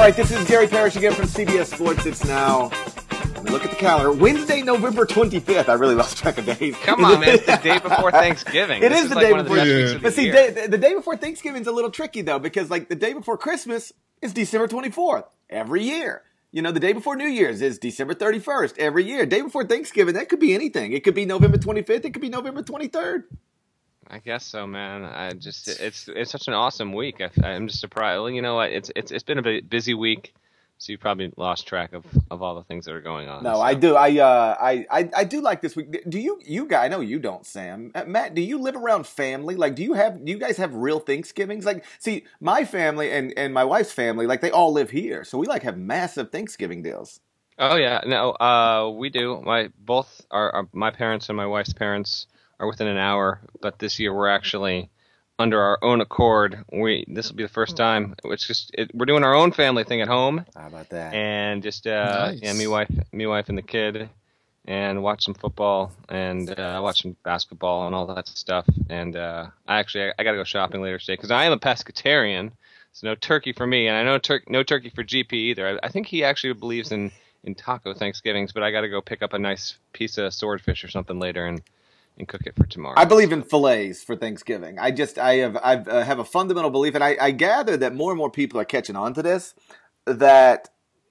right, this is Gary Parrish again from CBS Sports. It's now, let me look at the calendar, Wednesday, November 25th. I really lost track of days. Come on, man. It's the day before Thanksgiving. It is the day before. But see, the day before Thanksgiving is a little tricky, though, because like the day before Christmas is December 24th every year. You know, the day before New Year's is December 31st every year. Day before Thanksgiving, that could be anything. It could be November 25th. It could be November 23rd. I guess so, man. It's such an awesome week. I'm just surprised. Well, you know what? It's been a busy week, so you probably lost track of all the things that are going on. No, so. I do. I do like this week. Do you guys? I know you don't, Sam. Matt, do you live around family? Like, do you guys have real Thanksgivings? Like, see, my family and my wife's family, like, they all live here, so we like have massive Thanksgiving deals. Oh yeah, no, we do. My parents and my wife's parents are within an hour, but this year we're actually under our own accord. This will be the first time. We're doing our own family thing at home. How about that? And just Nice. yeah, me wife and the kid, and watch some football and watch some basketball and all that stuff. And I gotta go shopping later today because I am a pescatarian, so no turkey for me, and I know no turkey for GP either. I think he actually believes in taco Thanksgivings, but I gotta go pick up a nice piece of swordfish or something later and cook it for tomorrow. I believe in fillets for Thanksgiving. I have a fundamental belief, and I gather that more and more people are catching on to this. That,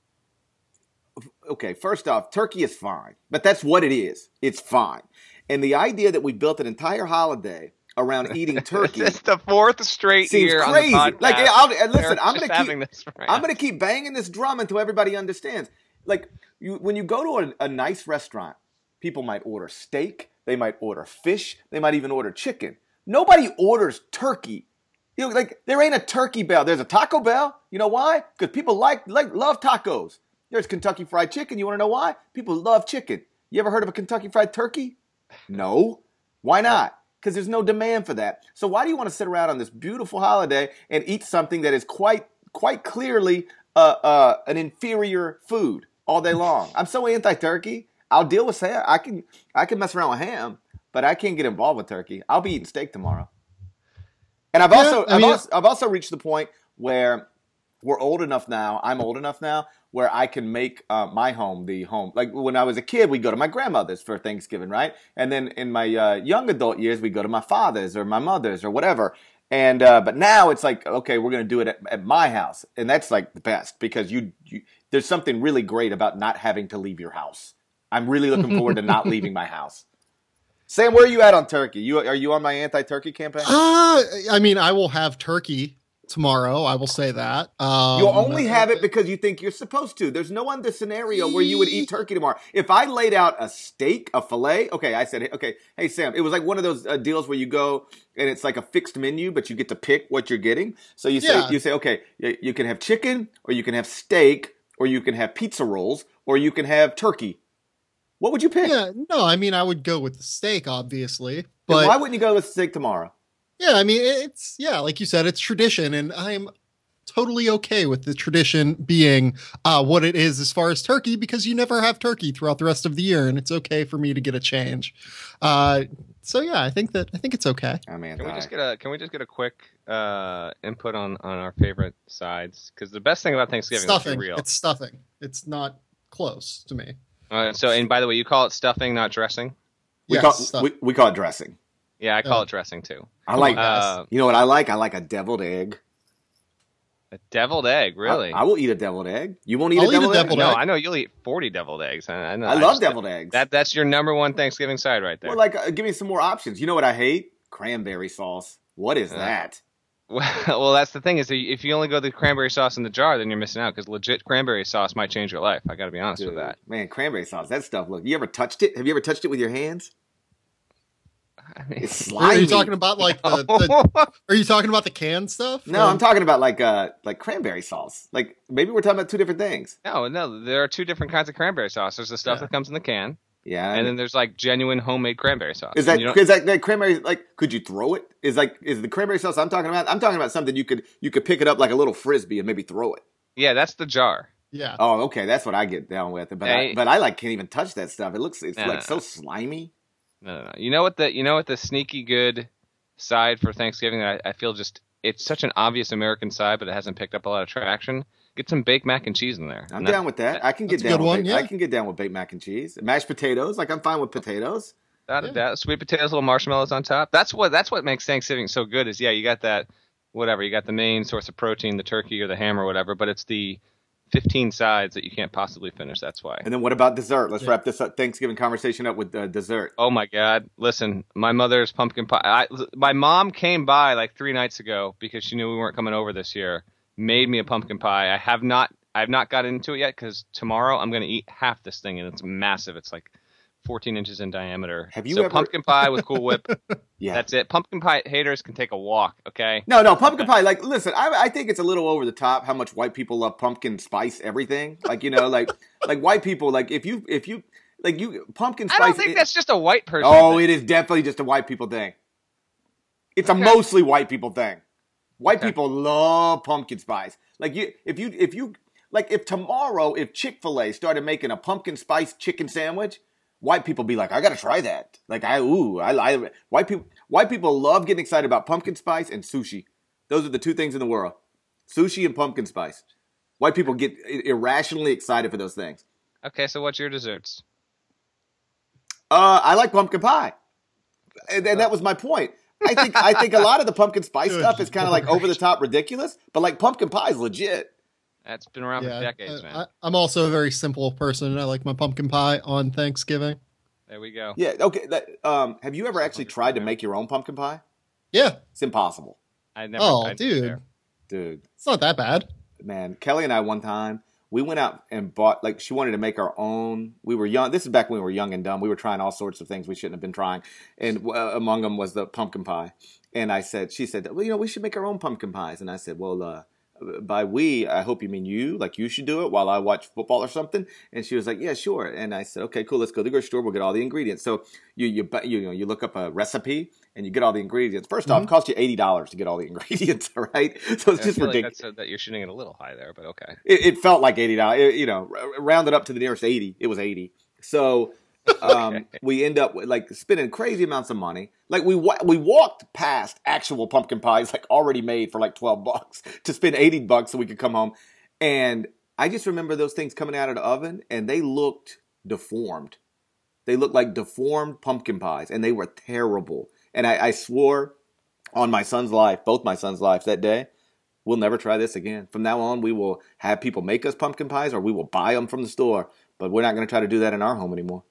okay, first off, turkey is fine, but that's what it is. It's fine. And the idea that we built an entire holiday around eating turkey. It's the fourth straight seems year crazy. on the podcast. Like, listen, I'm going to keep banging this drum until everybody understands. Like, when you go to a nice restaurant, people might order steak. They might order fish. They might even order chicken. Nobody orders turkey. You know, like, there ain't a Turkey Bell. There's a Taco Bell. You know why? Because people love tacos. There's Kentucky Fried Chicken. You want to know why? People love chicken. You ever heard of a Kentucky Fried Turkey? No. Why not? Because there's no demand for that. So why do you want to sit around on this beautiful holiday and eat something that is quite clearly an inferior food all day long? I'm so anti-turkey. I'll deal with ham. I can mess around with ham, but I can't get involved with turkey. I'll be eating steak tomorrow. And I've also reached the point where we're old enough now. I'm old enough now where I can make my home the home. Like when I was a kid, we'd go to my grandmother's for Thanksgiving, right? And then in my young adult years, we'd go to my father's or my mother's or whatever. And but now it's like, okay, we're going to do it at my house, and that's like the best because you there's something really great about not having to leave your house. I'm really looking forward to not leaving my house. Sam, where are you at on turkey? Are you on my anti-turkey campaign? I mean, I will have turkey tomorrow. I will say that. You'll only have it because you think you're supposed to. There's no other scenario where you would eat turkey tomorrow. If I laid out a steak, a filet, okay, I said, okay, hey, Sam, it was like one of those deals where you go and it's like a fixed menu, but you get to pick what you're getting. So you say, okay, you can have chicken or you can have steak or you can have pizza rolls or you can have turkey. What would you pick? Yeah, no, I mean, I would go with the steak, obviously. But But why wouldn't you go with steak tomorrow? yeah, I mean, it's, like you said, it's tradition, and I'm totally okay with the tradition being what it is as far as turkey, because you never have turkey throughout the rest of the year, and it's okay for me to get a change. So yeah, I think it's okay. I mean, Can we just get a quick input on our favorite sides? Because the best thing about Thanksgiving is Stuffing. real. It's stuffing. It's not close to me. And by the way, you call it stuffing, not dressing? we call it dressing. Yeah, I call it dressing too. I like on, you know what I like? I like a deviled egg. A deviled egg, really? I will eat a deviled egg. You won't eat I'll a eat a deviled egg? deviled No, egg. I know you'll eat 40 deviled eggs. I love deviled eggs. That's your number one Thanksgiving side right there. Well, like, give me some more options. You know what I hate? Cranberry sauce. What is that? Well, that's the thing is if you only go the cranberry sauce in the jar, then you're missing out because legit cranberry sauce might change your life. I got to be honest with that. Man, cranberry sauce. That stuff. Look, you ever touched it? Have you ever touched it with your hands? I mean, It's slimy. Are you talking about like are you talking about the canned stuff? No, I'm talking about like cranberry sauce. Like maybe we're talking about two different things. No, there are two different kinds of cranberry sauce. There's the stuff that comes in the can, Yeah. and then there's like genuine homemade cranberry sauce. Is that cranberry, like, could you throw it? Is the cranberry sauce I'm talking about? I'm talking about something you could pick it up like a little frisbee and maybe throw it. Yeah, that's the jar. Yeah. Oh, okay, that's what I get down with. But I like can't even touch that stuff. It's like so slimy. No. You know what the sneaky good side for Thanksgiving that I feel just it's such an obvious American side, but it hasn't picked up a lot of traction Get some baked mac and cheese in there. I'm down with that. I can get That's a down good with one, baked, yeah. I can get down with baked mac and cheese. Mashed potatoes, like I'm fine with potatoes. That sweet potatoes, little marshmallows on top. That's what makes Thanksgiving so good. Is you got that whatever, you got the main source of protein, the turkey or the ham or whatever, but it's the 15 sides that you can't possibly finish. That's why. And then what about dessert? Let's wrap this Thanksgiving conversation up with dessert. Oh my God! Listen, my mother's pumpkin pie. My mom came by like 3 nights ago because she knew we weren't coming over this year. Made me a pumpkin pie. I have not got into it yet because tomorrow I'm going to eat half this thing and it's massive. It's like 14 inches in diameter. Have you ever pumpkin pie with Cool Whip? Yeah, That's it. Pumpkin pie haters can take a walk. Okay. No, pumpkin pie. Like, listen, I think it's a little over the top how much white people love pumpkin spice everything. Like, like white people, like if you like you pumpkin spice. I don't think that's just a white person. Oh, thing. it is definitely just a white people thing. It's a mostly white people thing. White people love pumpkin spice. Like if tomorrow if Chick-fil-A started making a pumpkin spice chicken sandwich, white people be like, I gotta try that. Like white people love getting excited about pumpkin spice and sushi. Those are the 2 things in the world. Sushi and pumpkin spice. White people get irrationally excited for those things. Okay, so what's your desserts? I like pumpkin pie. And that was my point. I think a lot of the pumpkin spice stuff is kind of like over the top ridiculous, but like pumpkin pie is legit. That's been around for decades, man. I'm also a very simple person. I like my pumpkin pie on Thanksgiving. There we go. Yeah. Okay. Have you ever actually tried to make your own pumpkin pie? Yeah. It's impossible. I never. Oh, dude. It's not that bad. Man, Kelly and I one time we went out and bought, like, she wanted to make our own. We were young. This is back when we were young and dumb. We were trying all sorts of things we shouldn't have been trying, and among them was the pumpkin pie. And she said, well, we should make our own pumpkin pies. And I said, well, by we, I hope you mean you, like you should do it while I watch football or something. And she was like, yeah, sure. And I said, okay, cool. Let's go to the grocery store. We'll get all the ingredients. So you look up a recipe and you get all the ingredients. First off, it costs you $80 to get all the ingredients, right? So it's just ridiculous. Like that you're shooting it a little high there, but okay. It felt like $80. Rounded up to the nearest 80. It was 80. So we end up like spending crazy amounts of money. Like we walked past actual pumpkin pies like already made for like $12 to spend $80 so we could come home. And I just remember those things coming out of the oven and they looked deformed. They looked like deformed pumpkin pies and they were terrible. And I swore on my son's life, both my son's lives that day, we'll never try this again. From now on, we will have people make us pumpkin pies or we will buy them from the store. But we're not going to try to do that in our home anymore.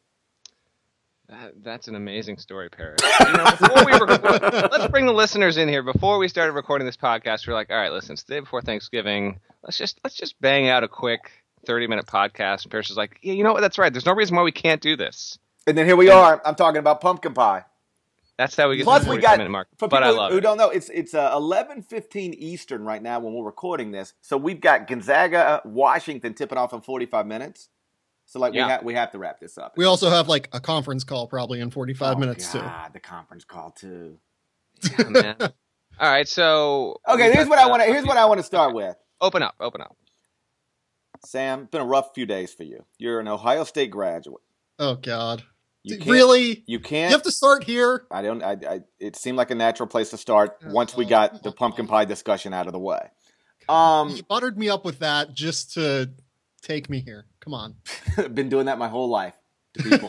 That's an amazing story, Paris. Before we let's bring the listeners in here. Before we started recording this podcast, we're like, all right, listen, it's the day before Thanksgiving. Let's just bang out a quick 30-minute podcast. And Paris is like, yeah, you know what? That's right. There's no reason why we can't do this. And then here we are. I'm talking about pumpkin pie. That's how we get Plus to the we got 45-minute mark. For but people I love who it. don't know, it's 11:15 Eastern right now when we're recording this. So we've got Gonzaga, Washington tipping off in 45 minutes. So like we have to wrap this up. We also have like a conference call probably in 45 minutes too. The conference call too. Yeah, man. All right, so here's what I want to start with. Open up. Sam, it's been a rough few days for you. You're an Ohio State graduate. Oh God. Really? You can't. You have to start here. I don't. It seemed like a natural place to start once we got the pumpkin pie discussion out of the way. You buttered me up with that just to take me here. Come on. I've been doing that my whole life to people.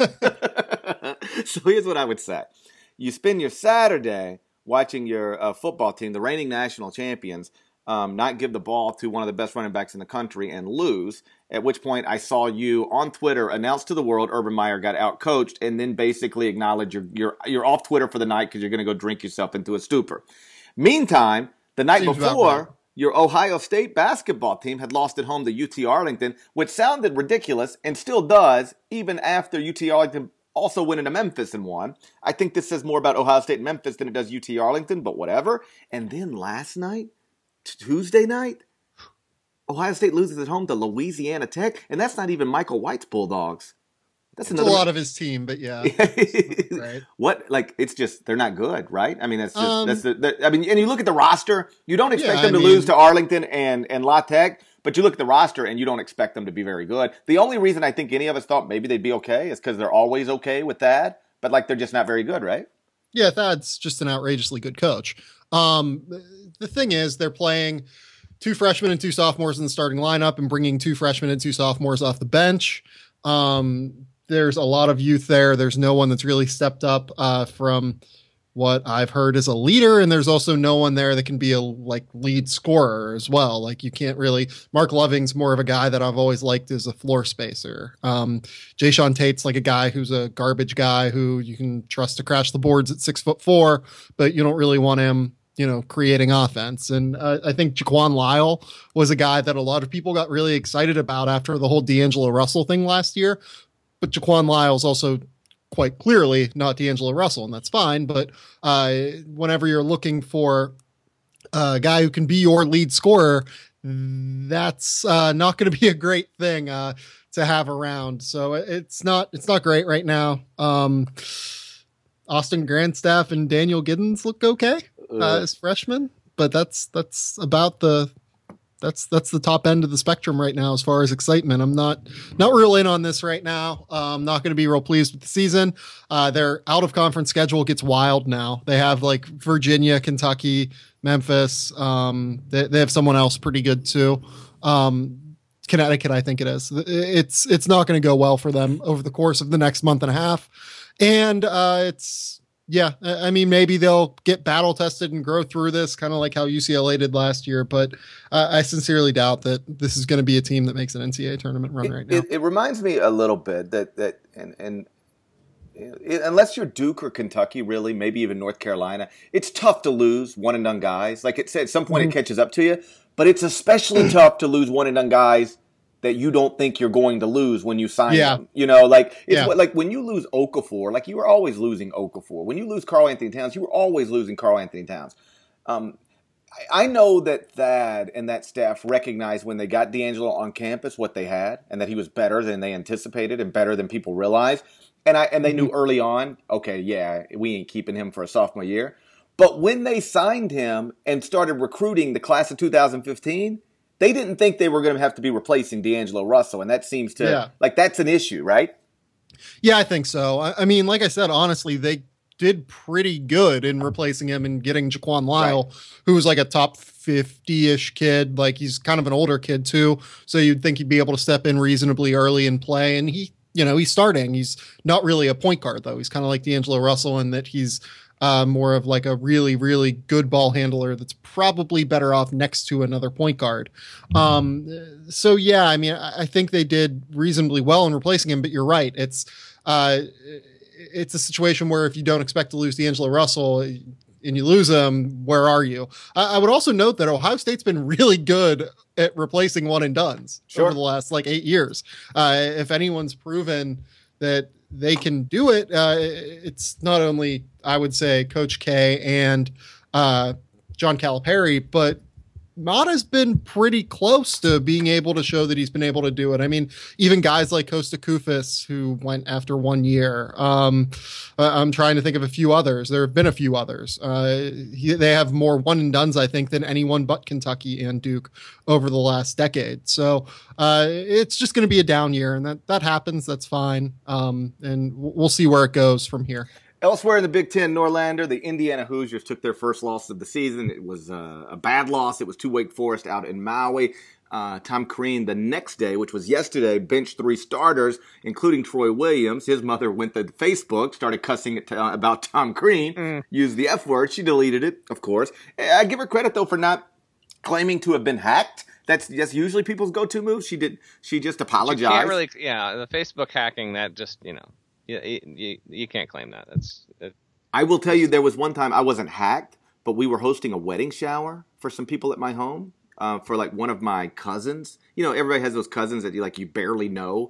So here's what I would say. You spend your Saturday watching your football team, the reigning national champions, not give the ball to one of the best running backs in the country and lose, at which point I saw you on Twitter announce to the world Urban Meyer got out-coached and then basically acknowledge you're off Twitter for the night because you're going to go drink yourself into a stupor. Meantime, the night before, your Ohio State basketball team had lost at home to UT Arlington, which sounded ridiculous and still does, even after UT Arlington also went into Memphis and won. I think this says more about Ohio State and Memphis than it does UT Arlington, but whatever. And then last night, Tuesday night, Ohio State loses at home to Louisiana Tech, and that's not even Michael White's Bulldogs. It's a lot of his team, but yeah. Right. What? Like, it's just, they're not good, right? I mean, that's just, and you look at the roster, you don't expect them to lose to Arlington and La Tech, but you look at the roster and you don't expect them to be very good. The only reason I think any of us thought maybe they'd be okay is because they're always okay with Thad, but like, they're just not very good, right? Yeah, Thad's just an outrageously good coach. The thing is, they're playing 2 freshmen and 2 sophomores in the starting lineup and bringing 2 freshmen and 2 sophomores off the bench. There's a lot of youth there. There's no one that's really stepped up from what I've heard as a leader, and there's also no one there that can be a lead scorer as well. Like you can't really. Mark Loving's more of a guy that I've always liked as a floor spacer. Jayshawn Tate's like a guy who's a garbage guy who you can trust to crash the boards at 6'4", but you don't really want him, creating offense. And I think Jaquan Lyle was a guy that a lot of people got really excited about after the whole D'Angelo Russell thing last year. But Jaquan Lyle's also quite clearly not D'Angelo Russell, and that's fine. But whenever you're looking for a guy who can be your lead scorer, that's not going to be a great thing to have around. So it's not great right now. Austin Grandstaff and Daniel Giddens look okay as freshmen, but that's about that's the top end of the spectrum right now as far as excitement. I'm not real in on this right now. I'm not going to be real pleased with the season. Their out of conference schedule gets wild now. They have like Virginia, Kentucky, Memphis. They have someone else pretty good too. Connecticut, I think it is. It's not going to go well for them over the course of the next month and a half. And I mean, maybe they'll get battle tested and grow through this, kind of like how UCLA did last year. But I sincerely doubt that this is going to be a team that makes an NCAA tournament run right now. It reminds me a little bit that unless you're Duke or Kentucky, really, maybe even North Carolina, it's tough to lose one and done guys. Like it said, at some point it catches up to you, but it's especially tough to lose one and done guys that you don't think you're going to lose when you sign them. Like when you lose Okafor, like you were always losing Okafor. When you lose Karl Anthony Towns, you were always losing Karl Anthony Towns. I know that Thad and that staff recognized when they got D'Angelo on campus what they had, and that he was better than they anticipated and better than people realized. And they knew early on, okay, yeah, we ain't keeping him for a sophomore year. But when they signed him and started recruiting the class of 2015, they didn't think they were going to have to be replacing D'Angelo Russell, and that seems to that's an issue, right? Yeah, I think so. I mean, like I said, honestly, they did pretty good in replacing him and getting Jaquan Lyle, who was like a top 50-ish kid. Like he's kind of an older kid too, so you'd think he'd be able to step in reasonably early and play. And he's starting. He's not really a point guard though. He's kind of like D'Angelo Russell in that he's more of like a really, really good ball handler that's probably better off next to another point guard. So yeah, I mean, I think they did reasonably well in replacing him, but you're right. It's a situation where if you don't expect to lose D'Angelo Russell and you lose him, where are you? I would also note that Ohio State's been really good at replacing one and dones over the last 8 years. If anyone's proven that they can do it, it's not only, I would say, Coach K and John Calipari, but Mata's been pretty close to being able to show that he's been able to do it. I mean, even guys like Kosta Koufos, who went after 1 year. I'm trying to think of a few others. There have been a few others. They have more one and dones, I think, than anyone but Kentucky and Duke over the last decade. So it's just going to be a down year, and that happens. That's fine. And we'll see where it goes from here. Elsewhere in the Big Ten, Norlander, the Indiana Hoosiers took their first loss of the season. It was a bad loss. It was to Wake Forest out in Maui. Tom Crean the next day, which was yesterday, benched 3 starters, including Troy Williams. His mother went to Facebook, started cussing about Tom Crean, used the F word. She deleted it, of course. I give her credit, though, for not claiming to have been hacked. That's usually people's go-to move. She just apologized. You can't really, the Facebook hacking, that just, you can't claim that. I will tell you, there was one time I wasn't hacked, but we were hosting a wedding shower for some people at my home. For one of my cousins. Everybody has those cousins that you barely know.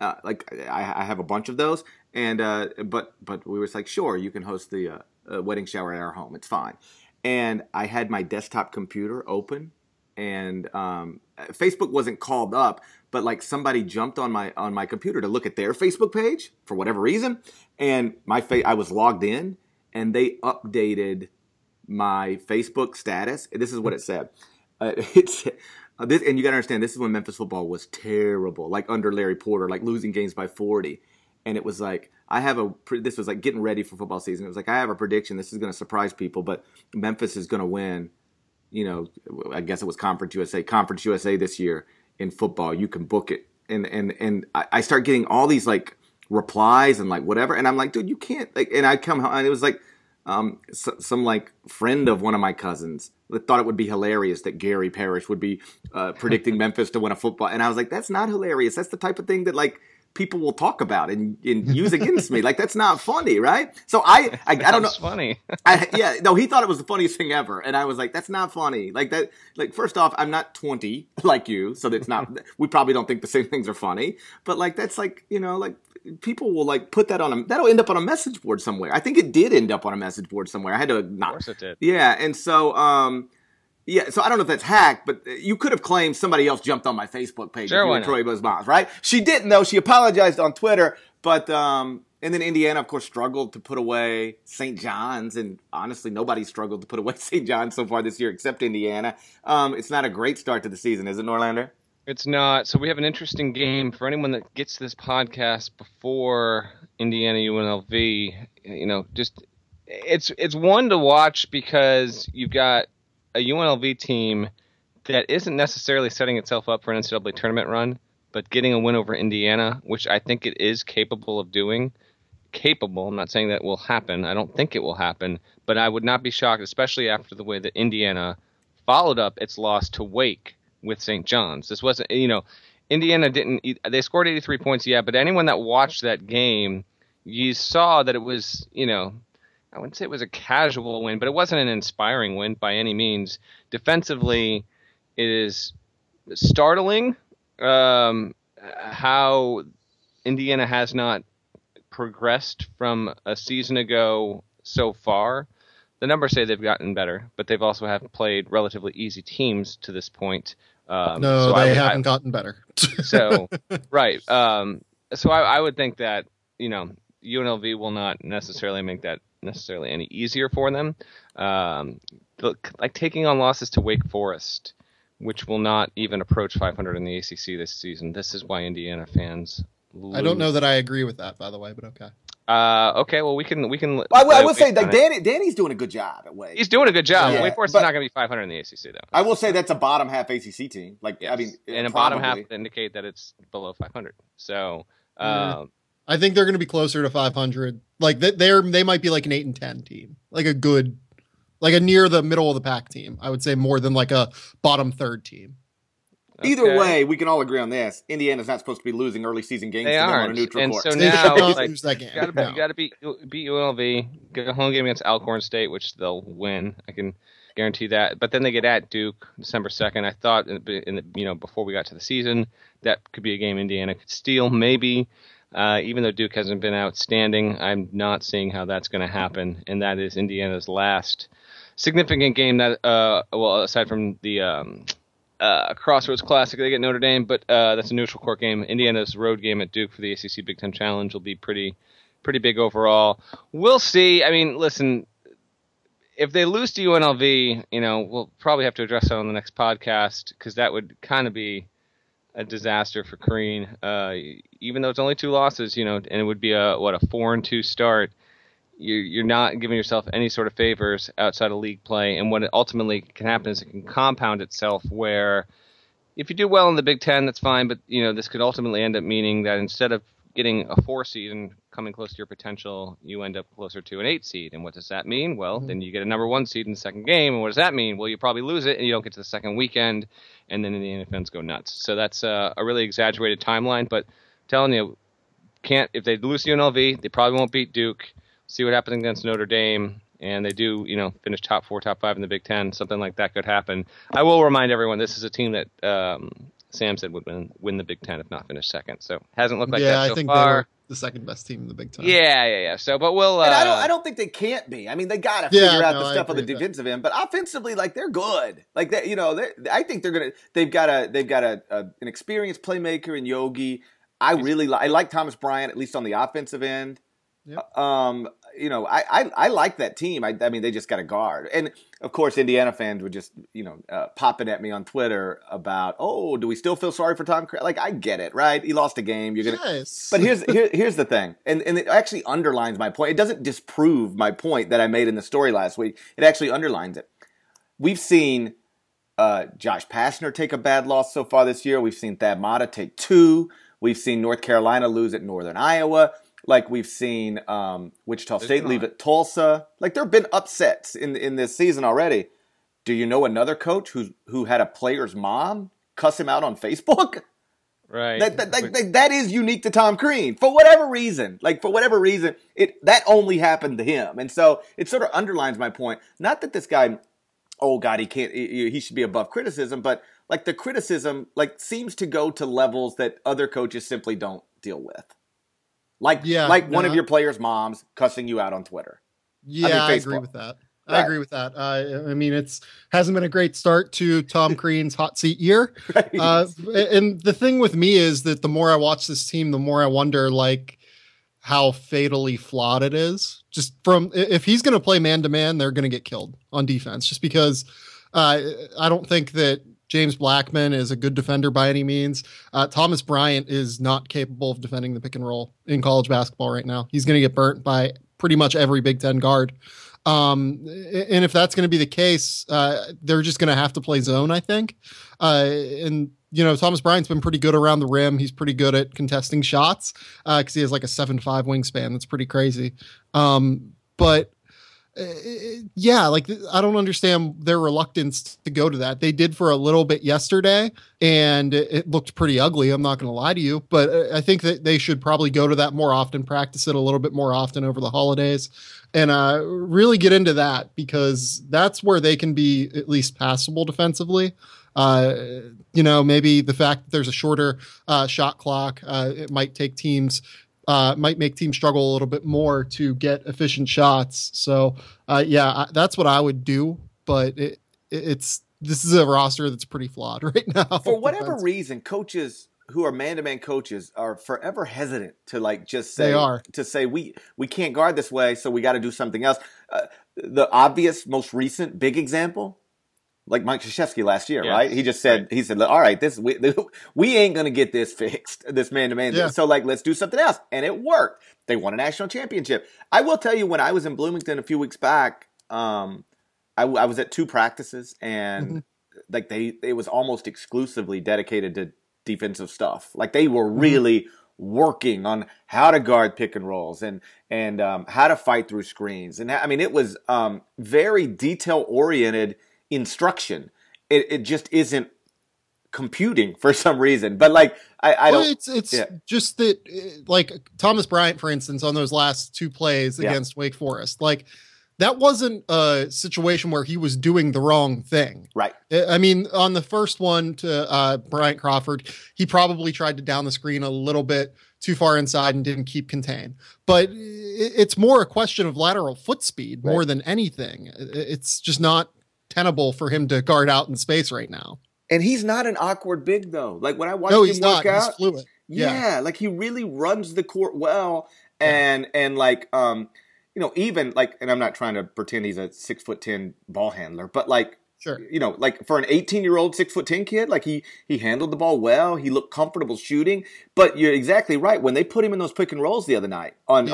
I have a bunch of those, and but we were like, sure, you can host the wedding shower at our home. It's fine. And I had my desktop computer open, and Facebook wasn't called up, but somebody jumped on my computer to look at their Facebook page for whatever reason, and I was logged in, and they updated my Facebook status. This is what it said. It's this, and you got to understand, this is when Memphis football was terrible, under Larry Porter, losing games by 40. And it was this was getting ready for football season. It was I have a prediction. This is going to surprise people, but Memphis is going to win I guess it was Conference USA this year in football. You can book it. And I start getting all these like replies and like whatever. And I'm like, dude, you can't like, and I come home and it was like, some like friend of one of my cousins that thought it would be hilarious that Gary Parrish would be predicting Memphis to win a football. And I was like, that's not hilarious. That's the type of thing that like people will talk about and use against me. Like, that's not funny, right? So I don't know. Funny. He thought it was the funniest thing ever. And I was like, that's not funny. Like that, like, first off, I'm not 20 like you. So that's not, we probably don't think the same things are funny, but like, that's like, like people will like put that on that'll end up on a message board somewhere. I think it did end up on a message board somewhere. I had to not. Of course it did. Yeah. And so, so I don't know if that's hacked, but you could have claimed somebody else jumped on my Facebook page. Sure, if you were Troy Buzz Miles, right? She didn't though. She apologized on Twitter, but, and then Indiana, of course, struggled to put away St. John's, and honestly, nobody struggled to put away St. John's so far this year except Indiana. It's not a great start to the season, is it, Norlander? It's not. So we have an interesting game for anyone that gets this podcast before Indiana UNLV. Just it's one to watch because you've got a UNLV team that isn't necessarily setting itself up for an NCAA tournament run, but getting a win over Indiana, which I think it is capable of doing. Capable. I'm not saying that will happen. I don't think it will happen, but I would not be shocked, especially after the way that Indiana followed up its loss to Wake with St. John's. This wasn't, Indiana they scored 83 points, yeah, but anyone that watched that game, you saw that it was, I wouldn't say it was a casual win, but it wasn't an inspiring win by any means. Defensively, it is startling how Indiana has not progressed from a season ago so far. The numbers say they've gotten better, but they've also have played relatively easy teams to this point. No, they haven't gotten better. So, right. So I would think that, UNLV will not necessarily make that necessarily any easier for them. Like taking on losses to Wake Forest, which will not even approach 500 in the ACC this season. This is why Indiana fans lose. I don't know that I agree with that, by the way, but okay. Okay, well, we can. I will say that Danny's doing a good job at Wake. He's doing a good job. Yeah, Wake Forest is not going to be 500 in the ACC, though. I will say that's a bottom half ACC team. Like, yes. I mean, and a bottom half would indicate that it's below 500. So, I think they're going to be closer to 500. Like they might be like an 8-10 team, like a near the middle of the pack team. I would say more than like a bottom third team. Either way, we can all agree on this. Indiana's not supposed to be losing early season games on a neutral court. So they now, lose that game. You got to beat UNLV, get a home game against Alcorn State, which they'll win. I can guarantee that. But then they get at Duke December 2nd. I thought, before we got to the season, that could be a game Indiana could steal, maybe. Even though Duke hasn't been outstanding, I'm not seeing how that's going to happen. And that is Indiana's last significant game. That aside from the Crossroads Classic, they get Notre Dame, but that's a neutral court game. Indiana's road game at Duke for the ACC Big Ten Challenge will be pretty big overall. We'll see. I mean, listen, if they lose to UNLV, we'll probably have to address that on the next podcast because that would kind of be a disaster for Crean. Even though it's only 2 losses, and it would be a 4-2 start. You're not giving yourself any sort of favors outside of league play. And what ultimately can happen is it can compound itself where if you do well in the Big Ten, that's fine. But, this could ultimately end up meaning that instead of getting a 4 seed and coming close to your potential, you end up closer to an 8 seed. And what does that mean? Well, then you get a number 1 seed in the second game. And what does that mean? Well, you probably lose it and you don't get to the second weekend. And then Indiana fans go nuts. So that's a really exaggerated timeline. But I'm telling you, if they lose to UNLV, they probably won't beat Duke. See what happens against Notre Dame, and they do, finish top 4, top 5 in the Big Ten. Something like that could happen. I will remind everyone this is a team that Sam said would win the Big Ten if not finish second. So hasn't looked like that so far. Yeah, I think they were the second best team in the Big Ten. Yeah. So, but we'll. And I don't think they can't be. I mean, they got to figure out the stuff on the defensive end, but offensively, like they're good. Like that, I think they're gonna. They've got an experienced playmaker in Yogi. I like Thomas Bryant at least on the offensive end. Yep. I like that team. I mean, they just got a guard. And, of course, Indiana fans were just, popping at me on Twitter about, do we still feel sorry for Tom Crean? Like, I get it, right? He lost a game. Yes. But here's the thing. And it actually underlines my point. It doesn't disprove my point that I made in the story last week. It actually underlines it. we've seen Josh Pastner take a bad loss so far this year. We've seen Thad Matta take 2. We've seen North Carolina lose at Northern Iowa. Like, we've seen Wichita State leave at Tulsa. Like, there have been upsets in this season already. Do you know another coach who had a player's mom cuss him out on Facebook? Right. That is unique to Tom Crean for whatever reason. Like, for whatever reason, that only happened to him. And so it sort of underlines my point. Not that this guy, oh God, he should be above criticism, but like the criticism like seems to go to levels that other coaches simply don't deal with. Like one of your players' moms cussing you out on Twitter. Yeah, I agree with that. Right. I agree with that. I mean, hasn't been a great start to Tom Crean's hot seat year. Right. And the thing with me is that the more I watch this team, the more I wonder, like, how fatally flawed it is. Just from, if he's going to play man-to-man, they're going to get killed on defense. Just because I don't think that James Blackman is a good defender by any means. Thomas Bryant is not capable of defending the pick and roll in college basketball right now. He's going to get burnt by pretty much every Big Ten guard. And if that's going to be the case, they're just going to have to play zone, I think. And, you know, Thomas Bryant's been pretty good around the rim. He's pretty good at contesting shots because he has like a 7'5" wingspan. That's pretty crazy. But yeah, like, I don't understand their reluctance to go to that. They did for a little bit yesterday, and it looked pretty ugly. I'm not going to lie to you, but I think that they should probably go to that more often, practice it a little bit more often over the holidays, and really get into that, because that's where they can be at least passable defensively. You know, maybe the fact that there's a shorter shot clock, it might take teams. Might make teams struggle a little bit more to get efficient shots. So, that's what I would do. But this is a roster that's pretty flawed right now. For whatever reason, coaches who are man-to-man coaches are forever hesitant to like just say we can't guard this way, so we got to do something else. The obvious, most recent big example. Like Mike Krzyzewski last year, right? He just said, all right, we ain't going to get this fixed, this man-to-man. Yeah. So, like, let's do something else. And it worked. They won a national championship. I will tell you, when I was in Bloomington a few weeks back, I was at 2 practices, and like it was almost exclusively dedicated to defensive stuff. Like, they were really working on how to guard pick and rolls and how to fight through screens. And I mean, it was very detail-oriented instruction. It just isn't computing for some reason. But like I don't. It's just that, like Thomas Bryant, for instance, on those last 2 plays against Wake Forest, like that wasn't a situation where he was doing the wrong thing. Right. I mean, on the first one to Bryant Crawford, he probably tried to down the screen a little bit too far inside and didn't keep contain. But it's more a question of lateral foot speed more than anything. It's just not tenable for him to guard out in space right now. And he's not an awkward big, though. Like, when I watch him work out, he's fluid. Yeah, like he really runs the court well, and like you know, even like, and I'm not trying to pretend he's a 6'10" ball handler, but like, sure, you know, like for an 18-year-old 6'10" kid, like he handled the ball well. He looked comfortable shooting. But you're exactly right. When they put him in those pick and rolls the other night,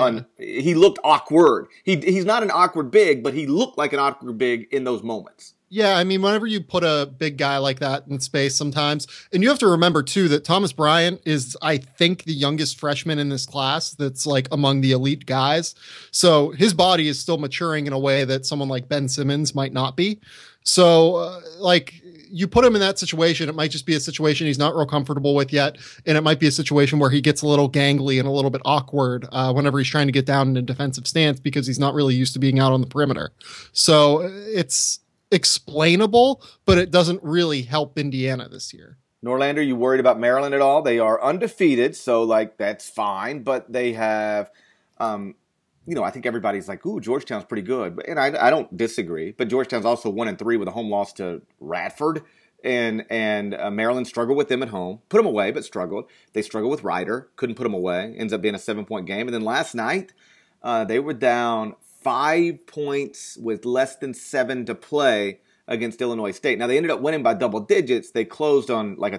he looked awkward. He's not an awkward big, but he looked like an awkward big in those moments. Yeah, I mean, whenever you put a big guy like that in space sometimes, and you have to remember, too, that Thomas Bryant is, I think, the youngest freshman in this class that's, like, among the elite guys. So his body is still maturing in a way that someone like Ben Simmons might not be. So, like, you put him in that situation, it might just be a situation he's not real comfortable with yet, and it might be a situation where he gets a little gangly and a little bit awkward whenever he's trying to get down in a defensive stance because he's not really used to being out on the perimeter. So it's explainable, but it doesn't really help Indiana this year. Norlander, you worried about Maryland at all? They are undefeated, so like that's fine, but they have you know, I think everybody's like, ooh, Georgetown's pretty good. And I don't disagree, but Georgetown's also 1-3 with a home loss to Radford, and Maryland struggled with them at home. Put them away, but struggled. They struggled with Ryder, couldn't put them away. Ends up being a 7-point game. And then last night, they were down 5 points with less than 7 to play against Illinois State. Now, they ended up winning by double digits. They closed on like a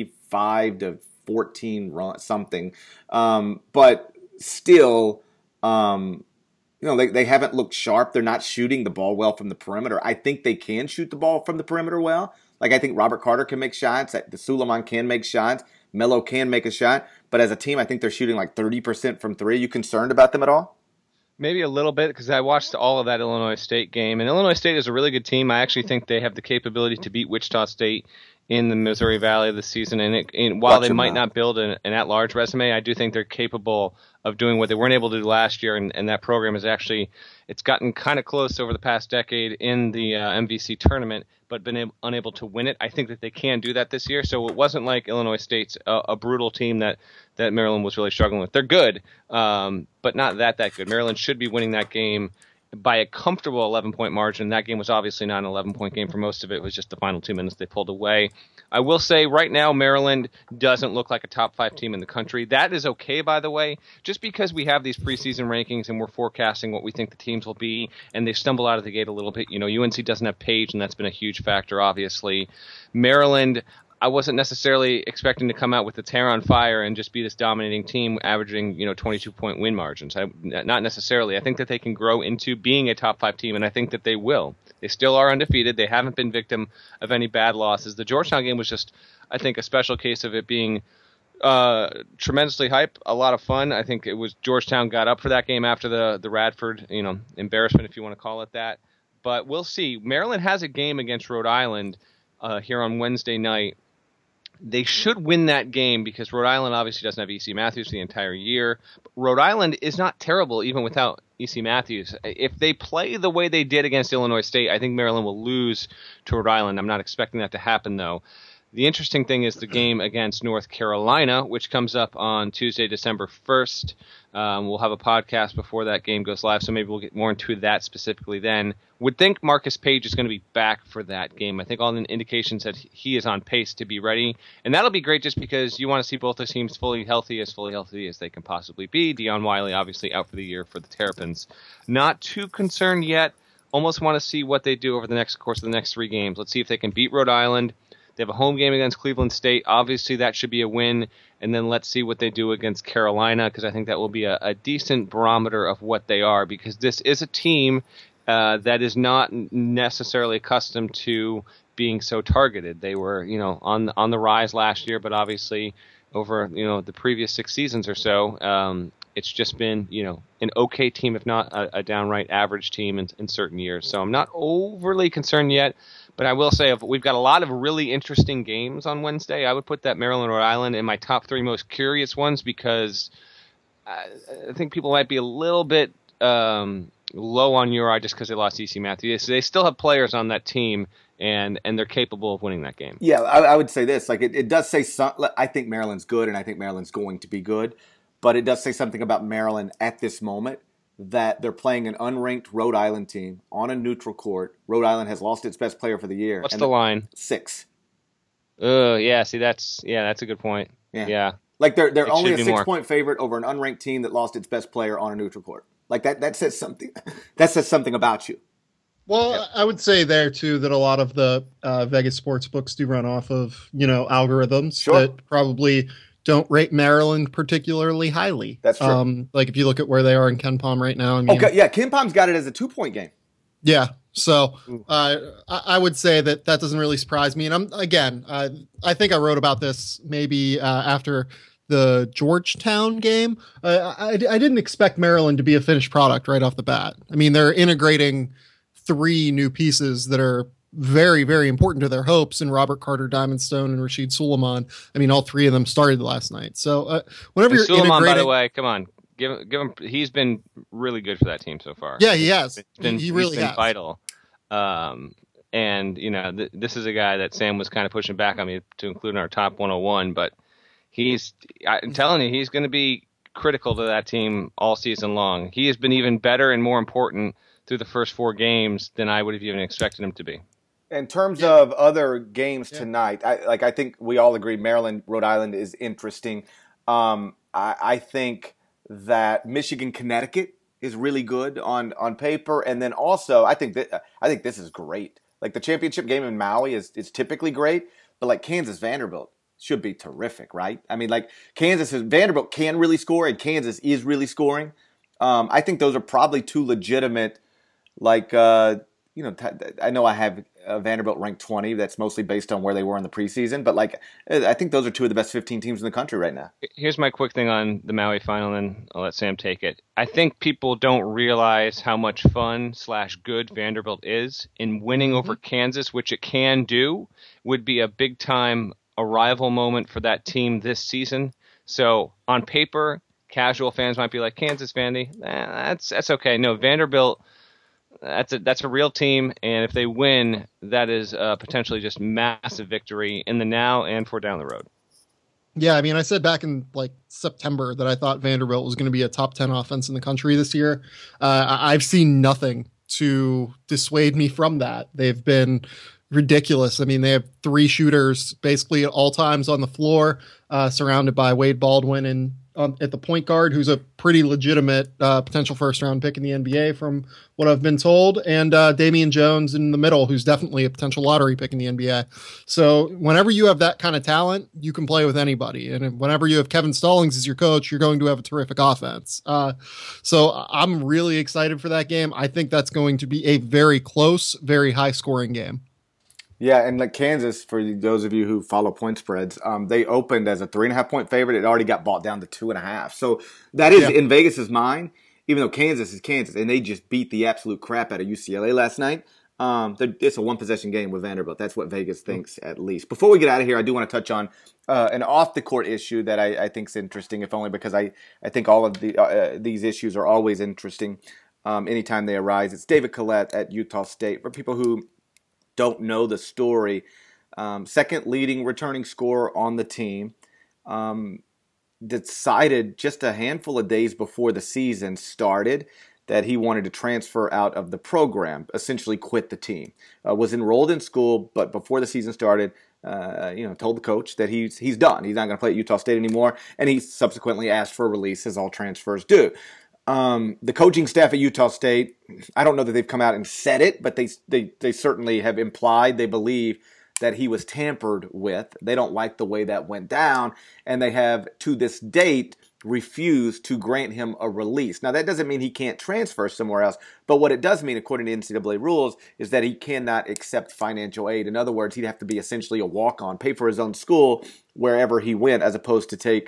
25-14 run, something. But still, you they haven't looked sharp. They're not shooting the ball well from the perimeter. I think they can shoot the ball from the perimeter well. Like, I think Robert Carter can make shots. The Suleiman can make shots. Melo can make a shot. But as a team, I think they're shooting like 30% from three. You concerned about them at all? Maybe a little bit, because I watched all of that Illinois State game. And Illinois State is a really good team. I actually think they have the capability to beat Wichita State in the Missouri Valley this season. And while they might not build an at-large resume, I do think they're capable of doing what they weren't able to do last year. And that program is actually, it's gotten kind of close over the past decade in the MVC tournament, but been unable to win it. I think that they can do that this year. So it wasn't like Illinois State's a brutal team that Maryland was really struggling with. They're good, but not that good. Maryland should be winning that game by a comfortable 11-point margin. That game was obviously not an 11-point game for most of it. It was just the final 2 minutes they pulled away. I will say right now Maryland doesn't look like a top 5 team in the country. That is okay, by the way, just because we have these preseason rankings and we're forecasting what we think the teams will be, and they stumble out of the gate a little bit. UNC doesn't have Page, and that's been a huge factor, obviously. Maryland, I wasn't necessarily expecting to come out with its hair on fire and just be this dominating team averaging, 22-point win margins. Not necessarily. I think that they can grow into being a top 5 team, and I think that they will. They still are undefeated. They haven't been victim of any bad losses. The Georgetown game was just, I think, a special case of it being tremendously hype, a lot of fun. I think it was Georgetown got up for that game after the Radford, embarrassment, if you want to call it that. But we'll see. Maryland has a game against Rhode Island here on Wednesday night. They should win that game because Rhode Island obviously doesn't have E.C. Matthews the entire year. But Rhode Island is not terrible even without E.C. Matthews. If they play the way they did against Illinois State, I think Maryland will lose to Rhode Island. I'm not expecting that to happen, though. The interesting thing is the game against North Carolina, which comes up on Tuesday, December 1st. We'll have a podcast before that game goes live, so maybe we'll get more into that specifically then. Would think Marcus Page is going to be back for that game. I think all the indications that he is on pace to be ready, and that'll be great just because you want to see both those teams fully healthy as they can possibly be. Deion Wiley obviously out for the year for the Terrapins. Not too concerned yet. Almost want to see what they do over the course of the next 3 games. Let's see if they can beat Rhode Island. They have a home game against Cleveland State. Obviously, that should be a win. And then let's see what they do against Carolina, because I think that will be a decent barometer of what they are, because this is a team that is not necessarily accustomed to being so targeted. They were, on the rise last year, but obviously over, the previous 6 seasons or so, it's just been, an okay team, if not a downright average team in certain years. So I'm not overly concerned yet. But I will say, we've got a lot of really interesting games on Wednesday. I would put that Maryland-Rhode Island in my top 3 most curious ones, because I think people might be a little bit low on Uri just because they lost E.C. Matthews. They still have players on that team, and they're capable of winning that game. Yeah, I would say this. Like, it does say I think Maryland's good, and I think Maryland's going to be good. But it does say something about Maryland at this moment, that they're playing an unranked Rhode Island team on a neutral court. Rhode Island has lost its best player for the year. What's the line? 6. Yeah. See, that's a good point. Yeah. Like they're only a 6-point favorite over an unranked team that lost its best player on a neutral court. Like that says something. That says something about you. Well, I would say there too that a lot of the Vegas sports books do run off of algorithms that probably don't rate Maryland particularly highly. That's true. Like if you look at where they are in KenPom right now. KenPom's got it as a 2-point game. Yeah. So I would say that doesn't really surprise me. And I think I wrote about this maybe after the Georgetown game. I didn't expect Maryland to be a finished product right off the bat. I mean, they're integrating 3 new pieces that are very, very important to their hopes in Robert Carter, Diamond Stone, and Rashid Suleiman. I mean, all 3 of them started last night. So whenever you're Suleiman, integrating, by the way, come on, give him. He's been really good for that team so far. Yeah, he has. He really has. Vital. And this is a guy that Sam was kind of pushing back on me to include in our top 101, but I'm telling you, he's going to be critical to that team all season long. He has been even better and more important through the first 4 games than I would have even expected him to be. In terms of other games tonight, I think we all agree Maryland, Rhode Island is interesting. I think that Michigan, Connecticut is really good on paper, and then also I think this is great. Like the championship game in Maui is typically great, but like Kansas Vanderbilt should be terrific, right? I mean, like Vanderbilt can really score, and Kansas is really scoring. I think those are probably two legitimate, like, I know I have Vanderbilt ranked 20. That's mostly based on where they were in the preseason. But, like, I think those are two of the best 15 teams in the country right now. Here's my quick thing on the Maui final, and I'll let Sam take it. I think people don't realize how much fun/good Vanderbilt is in winning over Kansas, which it can do, would be a big-time arrival moment for that team this season. So, on paper, casual fans might be like, Kansas, Vandy, that's okay. No, Vanderbilt, that's a real team, and if they win, that is potentially just massive victory in the now and for down the road. Yeah, I mean, I said back in like September that I thought Vanderbilt was going to be a top 10 offense in the country this year. I've seen nothing to dissuade me from that. They've been ridiculous. I mean, they have 3 shooters basically at all times on the floor, surrounded by Wade Baldwin and at the point guard, who's a pretty legitimate potential first-round pick in the NBA from what I've been told, and Damian Jones in the middle, who's definitely a potential lottery pick in the NBA. So whenever you have that kind of talent, you can play with anybody. And whenever you have Kevin Stallings as your coach, you're going to have a terrific offense. So I'm really excited for that game. I think that's going to be a very close, very high-scoring game. Yeah, and like Kansas, for those of you who follow point spreads, they opened as a 3.5 point favorite. It already got bought down to 2.5. So that is in Vegas's mind, even though Kansas is Kansas, and they just beat the absolute crap out of UCLA last night. It's a one possession game with Vanderbilt. That's what Vegas thinks, at least. Before we get out of here, I do want to touch on an off the court issue that I think is interesting, if only because I think all of these issues are always interesting anytime they arise. It's David Collette at Utah State. For people who don't know the story, second leading returning scorer on the team, decided just a handful of days before the season started that he wanted to transfer out of the program, essentially quit the team. Was enrolled in school, but before the season started, told the coach that he's done. He's not going to play at Utah State anymore, and he subsequently asked for a release, as all transfers do. The coaching staff at Utah State, I don't know that they've come out and said it, but they certainly have implied they believe that he was tampered with. They don't like the way that went down, and they have, to this date, refused to grant him a release. Now, that doesn't mean he can't transfer somewhere else, but what it does mean, according to NCAA rules, is that he cannot accept financial aid. In other words, he'd have to be essentially a walk-on, pay for his own school wherever he went, as opposed to take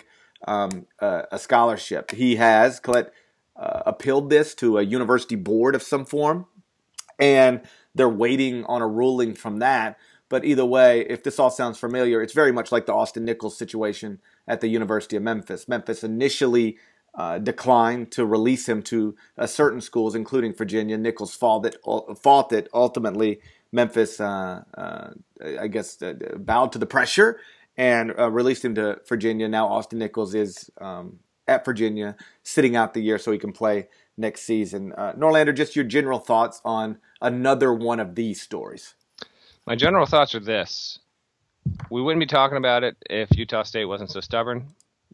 a scholarship. He has, Collette, appealed this to a university board of some form, and they're waiting on a ruling from that. But either way, if this all sounds familiar, it's very much like the Austin Nichols situation at the University of Memphis. Memphis initially declined to release him to certain schools, including Virginia. Nichols fought it. Ultimately, Memphis, bowed to the pressure and released him to Virginia. Now Austin Nichols is at Virginia, sitting out the year so he can play next season. Norlander, just your general thoughts on another one of these stories. My general thoughts are this. We wouldn't be talking about it if Utah State wasn't so stubborn.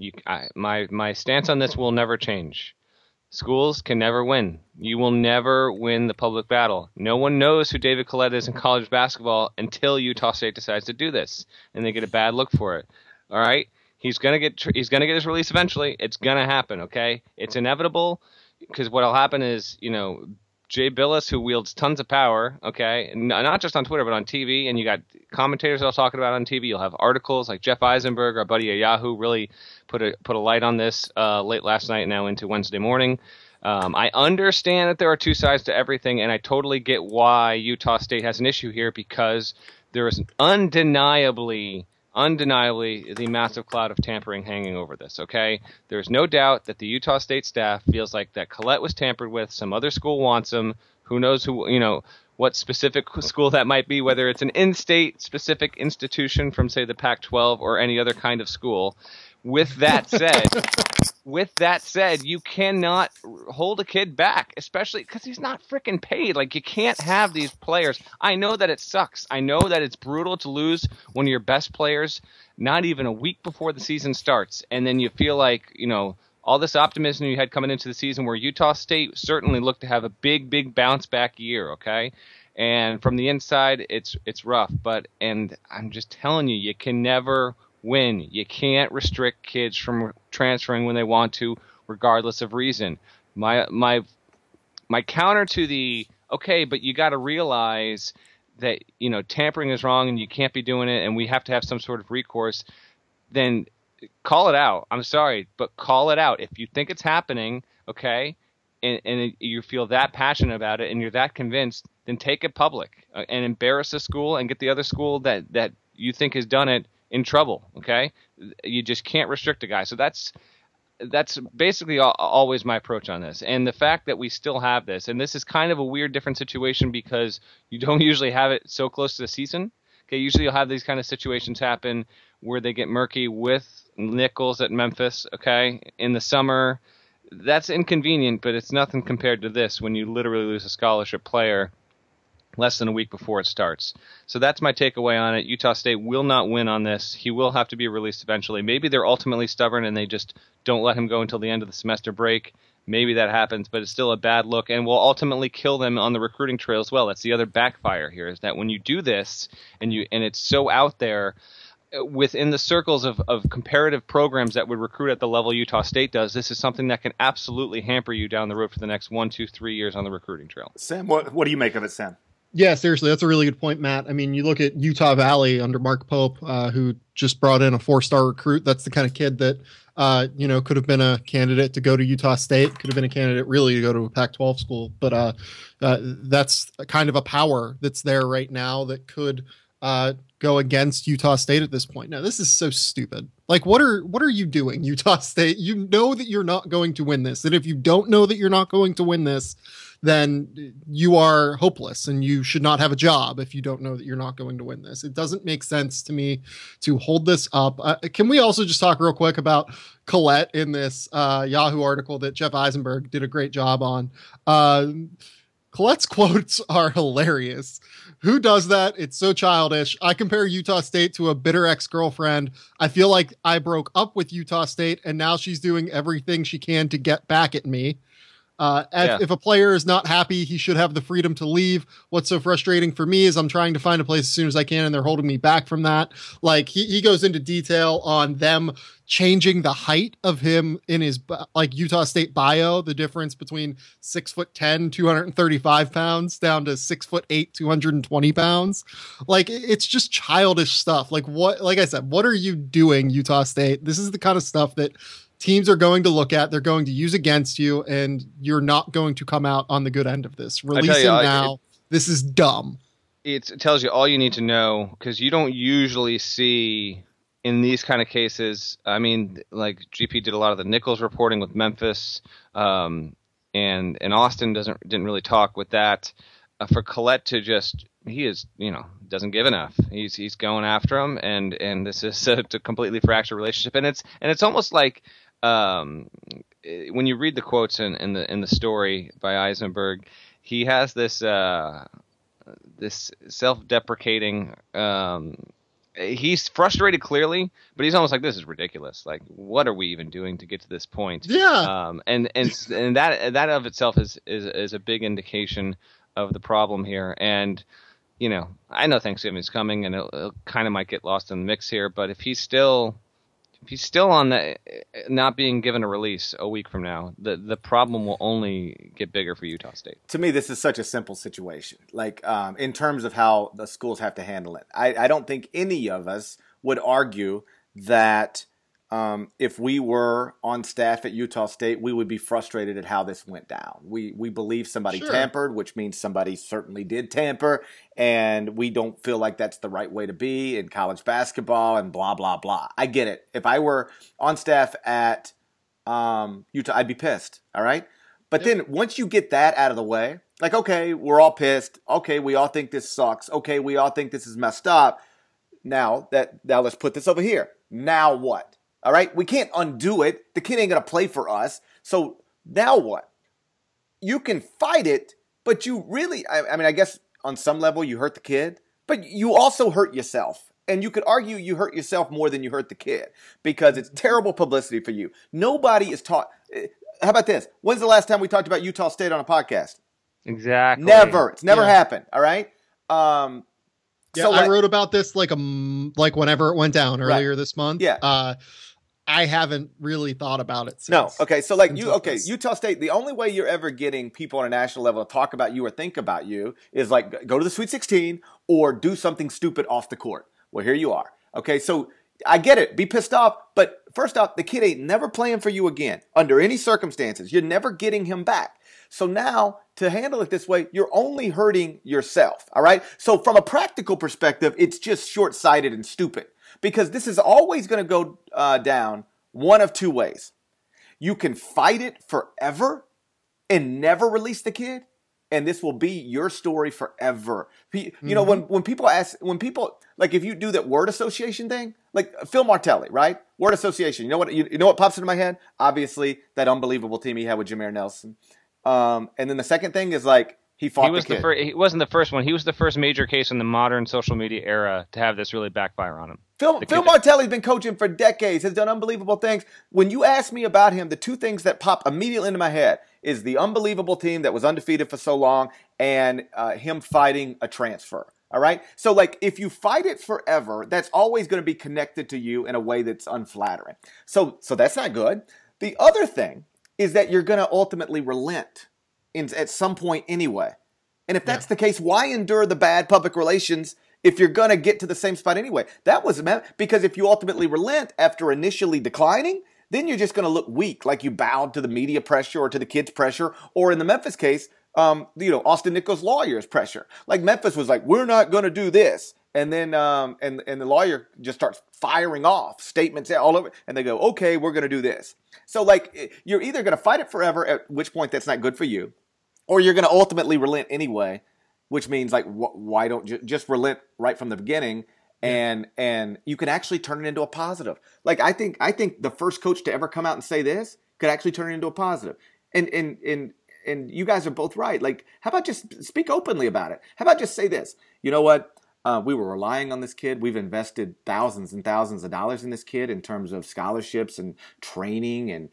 My stance on this will never change. Schools can never win. You will never win the public battle. No one knows who David Collette is in college basketball until Utah State decides to do this, and they get a bad look for it. All right? He's gonna get his release eventually. It's gonna happen, okay? It's inevitable, because what'll happen is, Jay Billis, who wields tons of power, okay, not just on Twitter but on TV, and you got commentators all talking about it on TV. You'll have articles like Jeff Eisenberg, our buddy at Yahoo, really put a light on this late last night and now into Wednesday morning. I understand that there are two sides to everything, and I totally get why Utah State has an issue here, because there is undeniably the massive cloud of tampering hanging over this, okay? There's no doubt that the Utah State staff feels like that Collette was tampered with. Some other school wants him. Who knows what specific school that might be, whether it's an in-state specific institution from, say, the Pac-12 or any other kind of school. With that said, you cannot hold a kid back, especially because he's not freaking paid. Like, you can't have these players. I know that it sucks. I know that it's brutal to lose one of your best players not even a week before the season starts. And then you feel like, all this optimism you had coming into the season, where Utah State certainly looked to have a big bounce back year, okay? And from the inside, it's rough. And I'm just telling you, you can never win. You can't restrict kids from transferring when they want to, regardless of reason. My counter to the okay, but you got to realize that tampering is wrong and you can't be doing it, and we have to have some sort of recourse. Then call it out. I'm sorry, but call it out if you think it's happening. Okay, and you feel that passionate about it and you're that convinced, then take it public and embarrass the school and get the other school that you think has done it in trouble. Okay, you just can't restrict a guy. So that's basically always my approach on this. And the fact that we still have this, and this is kind of a weird, different situation because you don't usually have it so close to the season. Okay, usually you'll have these kind of situations happen where they get murky with Nichols at Memphis. Okay, in the summer, that's inconvenient, but it's nothing compared to this when you literally lose a scholarship player less than a week before it starts. So that's my takeaway on it. Utah State will not win on this. He will have to be released eventually. Maybe they're ultimately stubborn and they just don't let him go until the end of the semester break. Maybe that happens, but it's still a bad look and will ultimately kill them on the recruiting trail as well. That's the other backfire here, is that when you do this and it's so out there within the circles of comparative programs that would recruit at the level Utah State does, this is something that can absolutely hamper you down the road for the next 1, 2, 3 years on the recruiting trail. Sam, what do you make of it, Sam? Yeah, seriously, that's a really good point, Matt. I mean, you look at Utah Valley under Mark Pope, who just brought in a 4-star recruit. That's the kind of kid that, could have been a candidate to go to Utah State, could have been a candidate really to go to a Pac-12 school. But that's kind of a power that's there right now that could go against Utah State at this point. Now, this is so stupid. Like, what are you doing, Utah State? You know that you're not going to win this. And if you don't know that you're not going to win this, then you are hopeless and you should not have a job if you don't know that you're not going to win this. It doesn't make sense to me to hold this up. Can we also just talk real quick about Collette in this Yahoo article that Jeff Eisenberg did a great job on? Collette's quotes are hilarious. Who does that? It's so childish. I compare Utah State to a bitter ex-girlfriend. I feel like I broke up with Utah State and now she's doing everything she can to get back at me. If a player is not happy, he should have the freedom to leave. What's so frustrating for me is I'm trying to find a place as soon as I can and they're holding me back from that. Like he goes into detail on them changing the height of him in his Utah State bio, the difference between 6'10", 235 pounds down to 6'8", 220 pounds. Like it's just childish stuff. Like I said, what are you doing, Utah State? This is the kind of stuff that teams are going to look at, they're going to use against you, and you're not going to come out on the good end of this. Release him now. This is dumb. It tells you all you need to know, because you don't usually see in these kind of cases. I mean, like GP did a lot of the Nichols reporting with Memphis, and Austin didn't really talk with that. For Collette to just, he is, doesn't give enough. He's going after him, and this is a completely fractured relationship, and it's almost like. When you read the quotes in the story by Eisenberg, he has this self-deprecating. He's frustrated clearly, but he's almost like, this is ridiculous. Like, what are we even doing to get to this point? Yeah. And that of itself is a big indication of the problem here. And I know Thanksgiving is coming, and it kind of might get lost in the mix here. But if he's still on the not being given a release a week from now, the problem will only get bigger for Utah State. To me, this is such a simple situation. Like in terms of how the schools have to handle it, I don't think any of us would argue that if we were on staff at Utah State, we would be frustrated at how this went down. We believe somebody tampered, which means somebody certainly did tamper, and we don't feel like that's the right way to be in college basketball and blah, blah, blah. I get it. If I were on staff at Utah, I'd be pissed, all right? But then once you get that out of the way, like, okay, we're all pissed. Okay, we all think this sucks. Okay, we all think this is messed up. Now let's put this over here. Now what? All right, we can't undo it. The kid ain't going to play for us. So now what? You can fight it, but you really, I guess on some level you hurt the kid, but you also hurt yourself. And you could argue you hurt yourself more than you hurt the kid because it's terrible publicity for you. Nobody is taught. How about this? When's the last time we talked about Utah State on a podcast? Exactly. Never. It's never happened. All right. I wrote about this like whenever it went down earlier this month. Yeah. I haven't really thought about it since. No. Okay. So like this. Utah State, the only way you're ever getting people on a national level to talk about you or think about you is like go to the Sweet 16 or do something stupid off the court. Well, here you are. Okay. So I get it. Be pissed off. But first off, the kid ain't never playing for you again under any circumstances. You're never getting him back. So now to handle it this way, you're only hurting yourself. All right. So from a practical perspective, it's just short-sighted and stupid because this is always going to go down one of two ways. You can fight it forever and never release the kid, and this will be your story forever. You know, when people like if you do that word association thing, like Phil Martelli, right? Word association. You know what pops into my head? Obviously, that unbelievable team he had with Jameer Nelson. And then the second thing is like he fought the kid. He wasn't the first one. He was the first major case in the modern social media era to have this really backfire on him. Phil Martelli's been coaching for decades, has done unbelievable things. When you ask me about him, the two things that pop immediately into my head is the unbelievable team that was undefeated for so long and him fighting a transfer. All right? So, like, if you fight it forever, that's always going to be connected to you in a way that's unflattering. So that's not good. The other thing is that you're going to ultimately relent at some point anyway. And if that's the case, why endure the bad public relations if you're going to get to the same spot anyway? That was because if you ultimately relent after initially declining, then you're just going to look weak, like you bowed to the media pressure or to the kids' pressure, or in the Memphis case, Austin Nichols' lawyer's pressure. Like Memphis was like, we're not going to do this. And then and the lawyer just starts firing off statements all over, and they go, okay, we're going to do this. So like you're either going to fight it forever, at which point that's not good for you, or you're going to ultimately relent anyway, which means like why don't you just relent right from the beginning, and you can actually turn it into a positive. Like I think the first coach to ever come out and say this could actually turn it into a positive. And you guys are both right. Like, how about just speak openly about it? How about just say this? You know what? We were relying on this kid. We've invested thousands and thousands of dollars in this kid in terms of scholarships and training and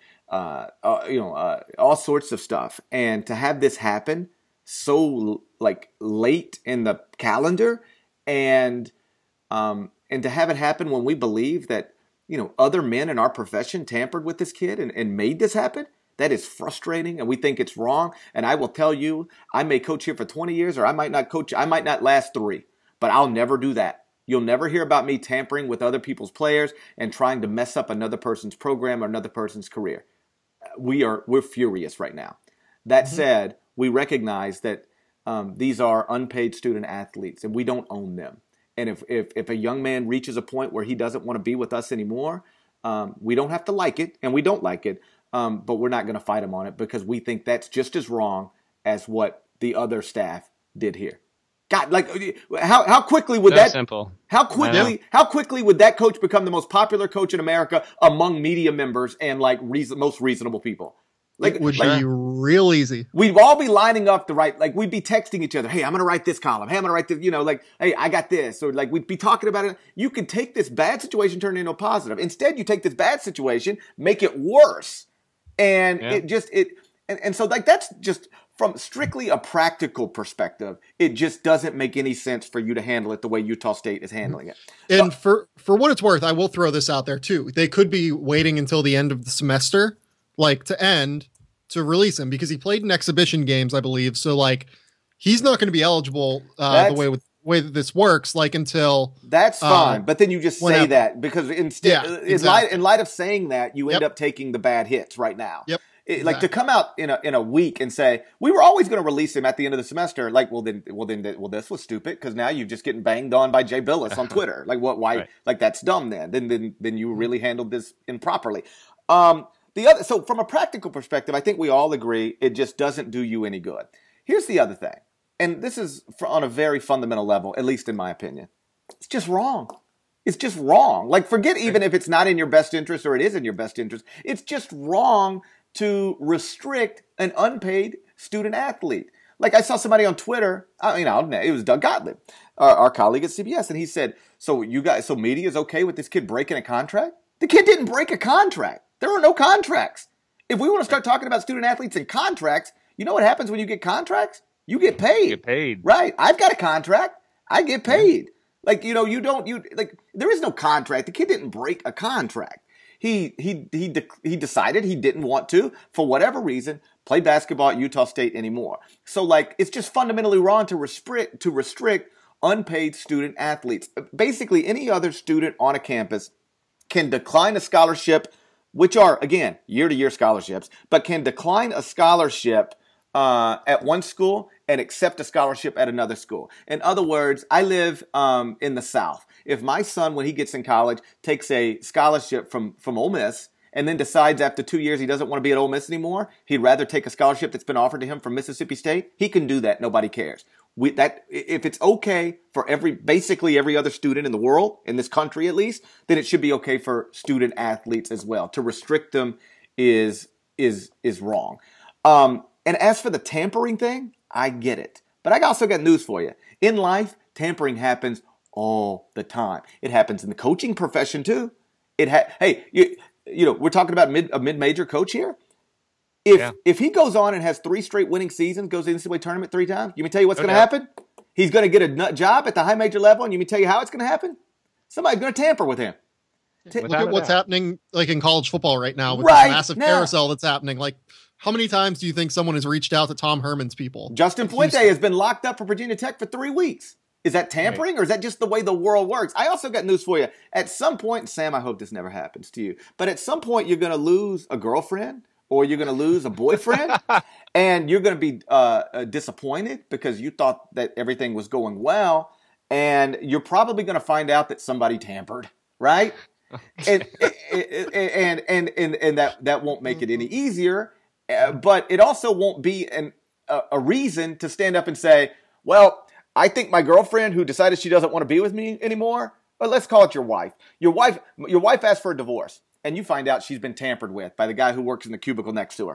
all sorts of stuff. And to have this happen so like late in the calendar, and to have it happen when we believe that other men in our profession tampered with this kid and made this happen. That is frustrating, and we think it's wrong. And I will tell you, I may coach here for 20 years, or I might not coach. I might not last 3. But I'll never do that. You'll never hear about me tampering with other people's players and trying to mess up another person's program or another person's career. We're furious right now. That said, we recognize that these are unpaid student athletes, and we don't own them. And if a young man reaches a point where he doesn't want to be with us anymore, we don't have to like it, and we don't like it, but we're not going to fight him on it because we think that's just as wrong as what the other staff did here. God, like how quickly would that? Simple. How quickly would that coach become the most popular coach in America among media members and like most reasonable people? Like it would be real easy. We'd all be lining up to write. Like we'd be texting each other. Hey, I'm going to write this column. Hey, I'm going to write this. Like, hey, I got this. Or like we'd be talking about it. You could take this bad situation, turn it into a positive. Instead, you take this bad situation, make it worse, and and so like that's just. From strictly a practical perspective, it just doesn't make any sense for you to handle it the way Utah State is handling it. And for what it's worth, I will throw this out there too. They could be waiting until the end of the semester, like to release him because he played in exhibition games, I believe. So like he's not going to be eligible the way that this works, like until that's fine. But then you just say that because instead, exactly. in light of saying that, you end up taking the bad hits right now. Yep. Like to come out in a week and say we were always going to release him at the end of the semester. Like, well, this was stupid because now you're just getting banged on by Jay Billis on Twitter. Like, what? Why? Right. Like, that's dumb. Then you really handled this improperly. So from a practical perspective, I think we all agree it just doesn't do you any good. Here's the other thing, and this is on a very fundamental level, at least in my opinion. It's just wrong. It's just wrong. Like, forget even if it's not in your best interest or it is in your best interest. It's just wrong to restrict an unpaid student athlete. Like I saw somebody on Twitter, it was Doug Gottlieb, our colleague at CBS, and he said, so media is okay with this kid breaking a contract? The kid didn't break a contract. There are no contracts. If we want to start talking about student athletes and contracts, you know what happens when you get contracts? You get paid. You get paid. Right. I've got a contract. I get paid. Like, there is no contract. The kid didn't break a contract. he decided he didn't want to, for whatever reason, play basketball at Utah State anymore. So like, it's just fundamentally wrong to restrict unpaid student athletes. Basically, any other student on a campus can decline a scholarship, which are, again, year-to-year scholarships, but can decline a scholarship at one school and accept a scholarship at another school. In other words, I live in the South. If my son, when he gets in college, takes a scholarship from Ole Miss and then decides after 2 years he doesn't want to be at Ole Miss anymore, he'd rather take a scholarship that's been offered to him from Mississippi State, he can do that. Nobody cares. If it's okay for basically every other student in the world, in this country at least, then it should be okay for student athletes as well. To restrict them is wrong. And as for the tampering thing, I get it. But I also got news for you. In life, tampering happens all the time. It happens in the coaching profession too. Hey, you know, we're talking about a mid-major coach here. If he goes on and has 3 straight winning seasons, goes to the NCAA tournament 3 times, you mean tell you what's going to happen? He's going to get a nut job at the high major level, and you mean tell you how it's going to happen? Somebody's going to tamper with him. Look at what's happening like in college football right now with this massive carousel that's happening. Like, how many times do you think someone has reached out to Tom Herman's people? Justin Fuente has been locked up for Virginia Tech for 3 weeks. Is that tampering, or is that just the way the world works? I also got news for you. At some point, Sam, I hope this never happens to you, but at some point you're going to lose a girlfriend or you're going to lose a boyfriend and you're going to be disappointed because you thought that everything was going well, and you're probably going to find out that somebody tampered, right? and that won't make it any easier, but it also won't be a reason to stand up and say, well, I think my girlfriend who decided she doesn't want to be with me anymore, but let's call it your wife. Your wife asked for a divorce, and you find out she's been tampered with by the guy who works in the cubicle next to her.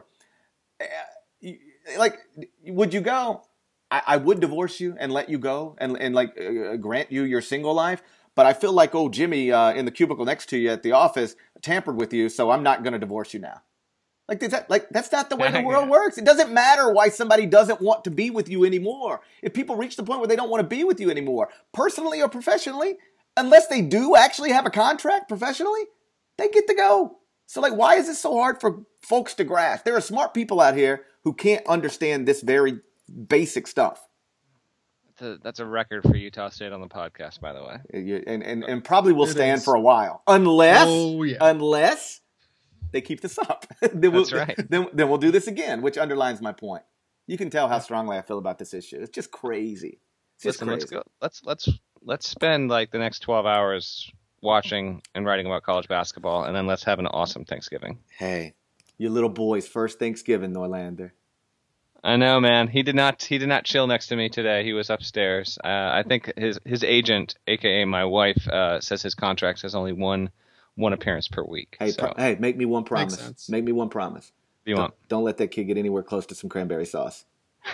Like, would you go? I would divorce you and let you go and grant you your single life, but I feel like old Jimmy in the cubicle next to you at the office tampered with you, so I'm not going to divorce you now. That's not the way the world works. It doesn't matter why somebody doesn't want to be with you anymore. If people reach the point where they don't want to be with you anymore, personally or professionally, unless they do actually have a contract professionally, they get to go. So why is it so hard for folks to grasp? There are smart people out here who can't understand this very basic stuff. That's a record for Utah State on the podcast, by the way. And probably will stand for a while. Unless they keep this up. That's right. Then we'll do this again, which underlines my point. You can tell how strongly I feel about this issue. It's just crazy. Listen, let's go. Let's spend like the next 12 hours watching and writing about college basketball, and then let's have an awesome Thanksgiving. Hey, your little boy's first Thanksgiving, Norlander. I know, man. He did not chill next to me today. He was upstairs. I think his agent, aka my wife, says his contract has only one appearance per week. Hey, hey, make me one promise. Make me one promise. What do you want? Don't let that kid get anywhere close to some cranberry sauce.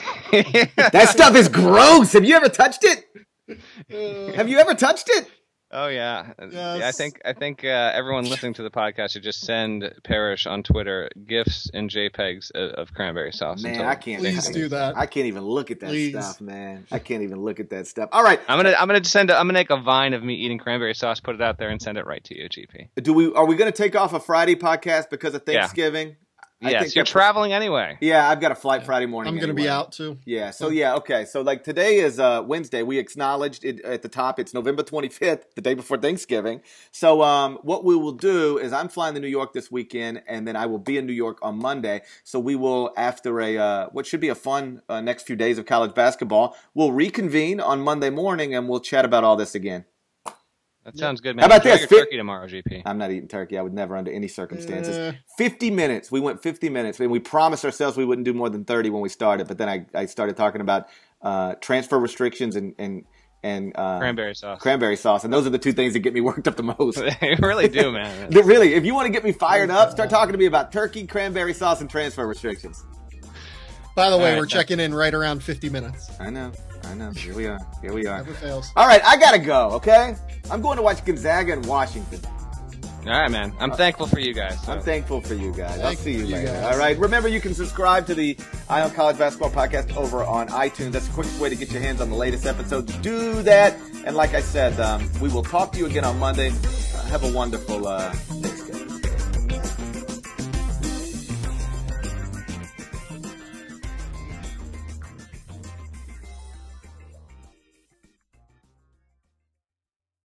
That stuff is gross. Have you ever touched it? Have you ever touched it? Oh yeah. Yes. I think everyone listening to the podcast should just send Parrish on Twitter GIFs and JPEGs of cranberry sauce. Man, I can't. Please do that. I can't even look at that stuff, man. I can't even look at that stuff. All right, I'm gonna make a vine of me eating cranberry sauce, put it out there, and send it right to you, GP. Are we gonna take off a Friday podcast because of Thanksgiving? Yes, you're traveling anyway. Yeah, I've got a flight Friday morning. I'm going to be out too. Yeah, so okay. So today is Wednesday. We acknowledged it at the top. It's November 25th, the day before Thanksgiving. So what we will do is I'm flying to New York this weekend, and then I will be in New York on Monday. So we will, after what should be a fun next few days of college basketball, we'll reconvene on Monday morning, and we'll chat about all this again. That sounds good, man. How about Enjoy this? Your turkey tomorrow, GP. I'm not eating turkey. I would never under any circumstances. 50 minutes. We went 50 minutes. And we promised ourselves we wouldn't do more than 30 when we started. But then I started talking about transfer restrictions and cranberry sauce. Cranberry sauce. And those are the two things that get me worked up the most. They really do, man. Really, if you want to get me fired up, start talking to me about turkey, cranberry sauce, and transfer restrictions. By the way, we're checking in right around 50 minutes. I know. Here we are. Never fails. All right, I got to go, okay? I'm going to watch Gonzaga and Washington. All right, man. I'm thankful for you guys. So. I'm thankful for you guys. I'll see you later. Guys. All right. Remember, you can subscribe to the Eye on College Basketball podcast over on iTunes. That's the quickest way to get your hands on the latest episodes. Do that. And like I said, we will talk to you again on Monday. Have a wonderful